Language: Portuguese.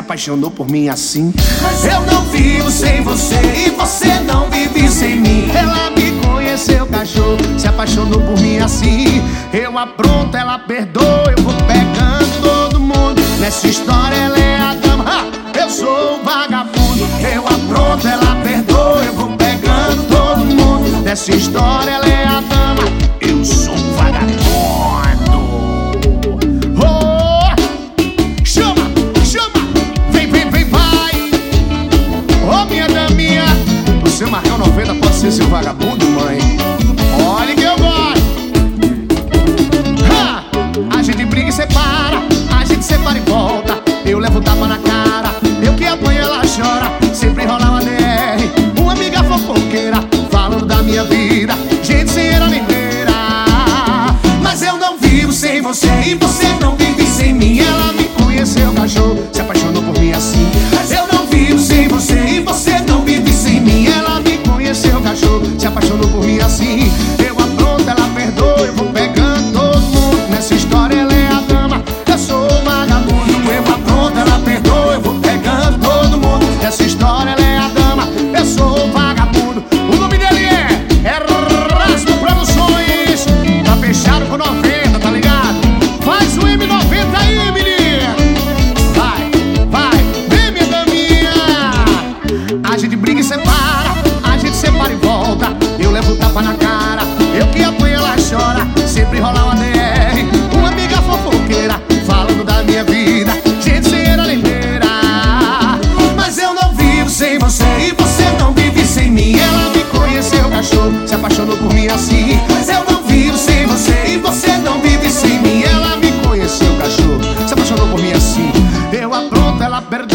apaixonou por mim assim. Mas eu não vivo sem você e você não vive sem mim. Ela me conheceu, cachorro, se apaixonou por mim assim. Eu apronto, ela perdoa, eu vou pegando todo mundo. Nessa história ela é a dama, eu sou o vagabundo. Eu apronto, ela perdoa, eu vou pegando todo mundo. Nessa história ela é a dama, eu sou o vagabundo. Oh, chama, chama, vem, vem, vem, vai. Oh, minha daminha, o seu Marcão 90 pode ser seu vagabundo, mãe. Olha que eu gosto. A gente briga e separa, a gente separa e volta. Eu levo tapa na cara, eu que apanho ela chora. Sempre rola uma DR, uma amiga fofoqueira, falando da minha vida, gente sem era limeira. Mas eu não vivo sem você e você não vive sem mim. Ela me conheceu, cachorro, se apaixonou por mim assim. Mas eu não vivo sem você e você não vive sem mim. Ela me conheceu, cachorro, se apaixonou por mim assim. Eu apronto, ela perdoa, eu vou pegando todo mundo. Nessa história ela é a dama, eu sou o vagabundo. Eu apronto, ela perdoa, eu vou pegando todo mundo. Nessa história ela é a dama, eu sou o vagabundo. O nome dele é Erasmo Produções. Tá fechado com 90, tá ligado? Faz o M90 aí, menina. Vai, vai, vem, minha daminha. A gente briga e separa, a gente separa e volta. Eu levo tapa na cara, eu que apanho ela chora. Sempre rola uma DR, uma amiga fofoqueira, falando da minha vida, gente sem era limeira. Mas eu não vivo sem você e você não vive sem mim. Ela me conheceu, cachorro, se apaixonou por mim assim. Mas eu não vivo sem você e você não vive sem mim. Ela me conheceu, cachorro, se apaixonou por mim assim. Eu apronto, ela perdoa.